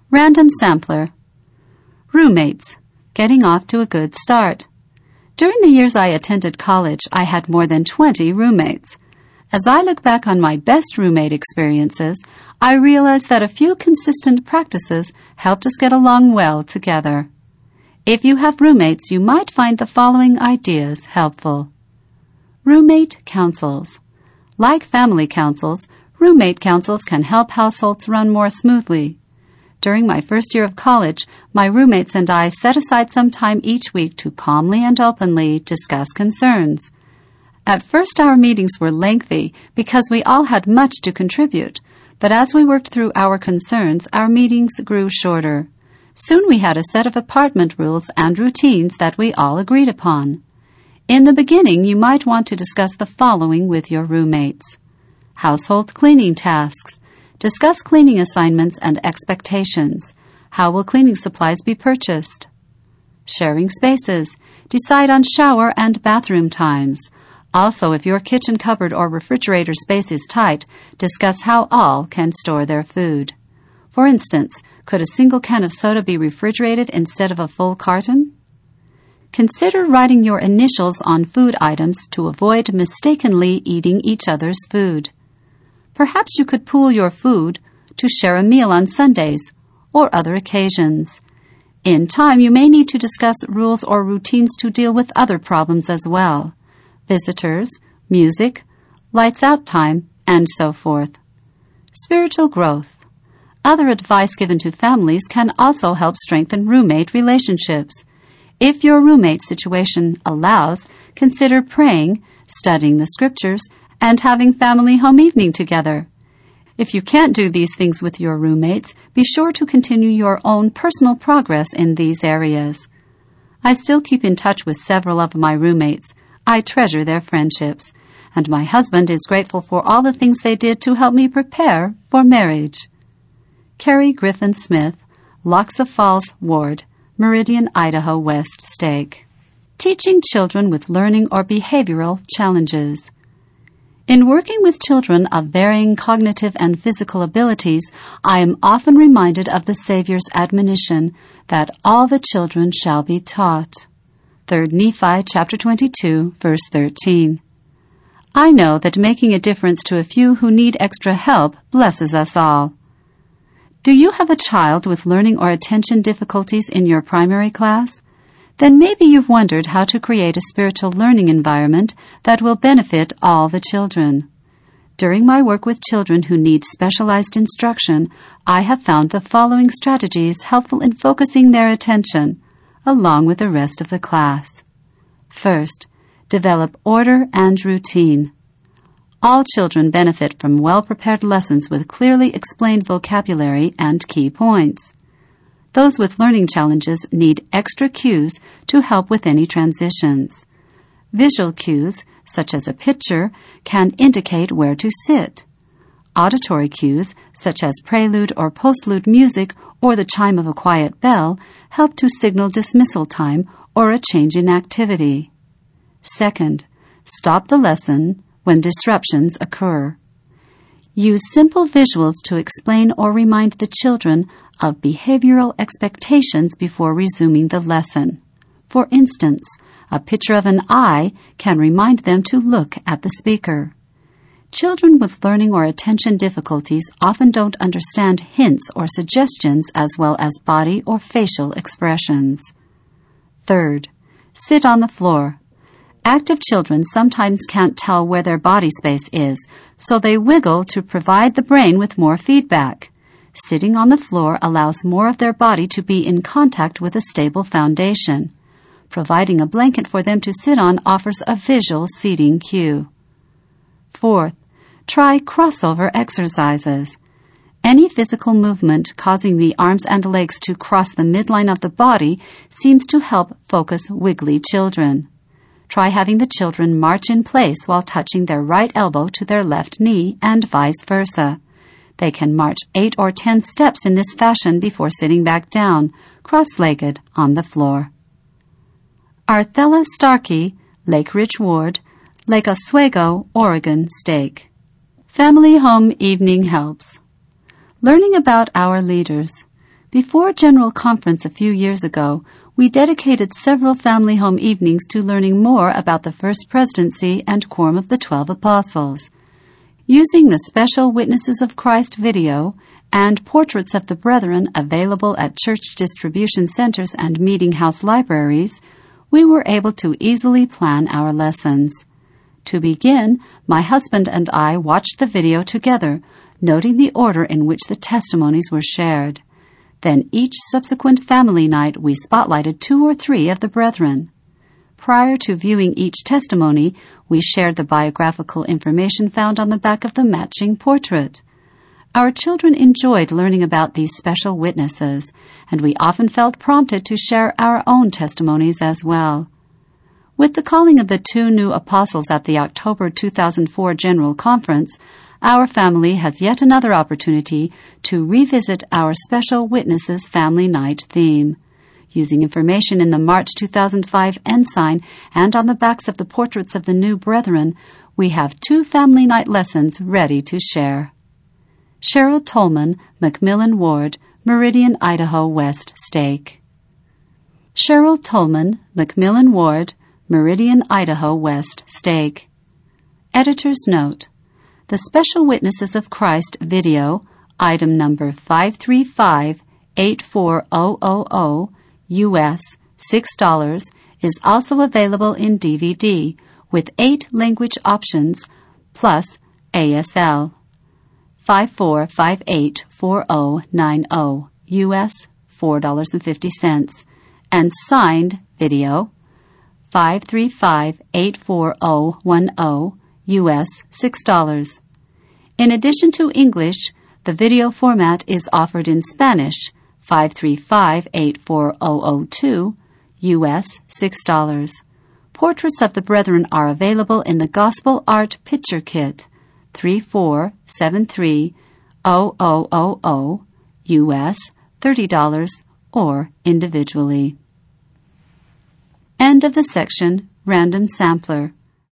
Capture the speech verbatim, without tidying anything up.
Random sampler. Roommates. Getting off to a good start. During the years I attended college, I had more than twenty roommates. As I look back on my best roommate experiences, I realize that a few consistent practices helped us get along well together. If you have roommates, you might find the following ideas helpful. Roommate councils. Like family councils, roommate councils can help households run more smoothly. During my first year of college, my roommates and I set aside some time each week to calmly and openly discuss concerns. At first, our meetings were lengthy because we all had much to contribute, but as we worked through our concerns, our meetings grew shorter. Soon we had a set of apartment rules and routines that we all agreed upon. In the beginning, you might want to discuss the following with your roommates. Household cleaning tasks. Discuss cleaning assignments and expectations. How will cleaning supplies be purchased? Sharing spaces. Decide on shower and bathroom times. Also, if your kitchen cupboard or refrigerator space is tight, discuss how all can store their food. For instance, could a single can of soda be refrigerated instead of a full carton? Consider writing your initials on food items to avoid mistakenly eating each other's food. Perhaps you could pool your food to share a meal on Sundays or other occasions. In time, you may need to discuss rules or routines to deal with other problems as well. Visitors, music, lights out time, and so forth. Spiritual growth. Other advice given to families can also help strengthen roommate relationships. If your roommate situation allows, consider praying, studying the scriptures, and having family home evening together. If you can't do these things with your roommates, be sure to continue your own personal progress in these areas. I still keep in touch with several of my roommates. I treasure their friendships, and my husband is grateful for all the things they did to help me prepare for marriage. Carrie Griffin Smith, Loxa Falls Ward, Meridian, Idaho West Stake. Teaching children with learning or behavioral challenges. In working with children of varying cognitive and physical abilities, I am often reminded of the Savior's admonition that all the children shall be taught. Third Nephi chapter twenty-two, verse thirteen. I know that making a difference to a few who need extra help blesses us all. Do you have a child with learning or attention difficulties in your primary class? Then maybe you've wondered how to create a spiritual learning environment that will benefit all the children. During my work with children who need specialized instruction, I have found the following strategies helpful in focusing their attention, along with the rest of the class. First, develop order and routine. All children benefit from well-prepared lessons with clearly explained vocabulary and key points. Those with learning challenges need extra cues to help with any transitions. Visual cues, such as a picture, can indicate where to sit. Auditory cues, such as prelude or postlude music or the chime of a quiet bell, help to signal dismissal time or a change in activity. Second, stop the lesson when disruptions occur. Use simple visuals to explain or remind the children of behavioral expectations before resuming the lesson. For instance, a picture of an eye can remind them to look at the speaker. Children with learning or attention difficulties often don't understand hints or suggestions as well as body or facial expressions. Third, sit on the floor. Active children sometimes can't tell where their body space is, so they wiggle to provide the brain with more feedback. Sitting on the floor allows more of their body to be in contact with a stable foundation. Providing a blanket for them to sit on offers a visual seating cue. Fourth, try crossover exercises. Any physical movement causing the arms and legs to cross the midline of the body seems to help focus wiggly children. Try having the children march in place while touching their right elbow to their left knee and vice versa. They can march eight or ten steps in this fashion before sitting back down, cross-legged, on the floor. Arthella Starkey, Lake Ridge Ward, Lake Oswego, Oregon Stake. Family Home Evening Helps. Learning about our leaders. Before General Conference a few years ago, we dedicated several family home evenings to learning more about the First Presidency and Quorum of the Twelve Apostles. Using the special Witnesses of Christ video and Portraits of the Brethren available at church distribution centers and meeting house libraries, we were able to easily plan our lessons. To begin, my husband and I watched the video together, noting the order in which the testimonies were shared. Then each subsequent family night we spotlighted two or three of the brethren. Prior to viewing each testimony, we shared the biographical information found on the back of the matching portrait. Our children enjoyed learning about these special witnesses, and we often felt prompted to share our own testimonies as well. With the calling of the two new apostles at the October two thousand four General Conference, our family has yet another opportunity to revisit our Special Witnesses Family Night theme. Using information in the March two thousand five Ensign and on the backs of the portraits of the new brethren, we have two family night lessons ready to share. Cheryl Tolman, McMillan Ward, Meridian, Idaho West Stake. Cheryl Tolman, McMillan Ward, Meridian, Idaho West Stake. Editor's note: the Special Witnesses of Christ video, item number five three five eight four zero zero zero, U S six dollars, is also available in D V D with eight language options plus A S L. five four five eight four zero nine zero, U S four dollars and fifty cents, and signed video five three five eight four zero one zero, U S six dollars. In addition to English, the video format is offered in Spanish, five three five eight four zero zero two, U S six dollars. Portraits of the Brethren are available in the Gospel Art Picture Kit, three four seven three zero zero zero zero, U S thirty dollars, or individually. End of the section, Random Sampler.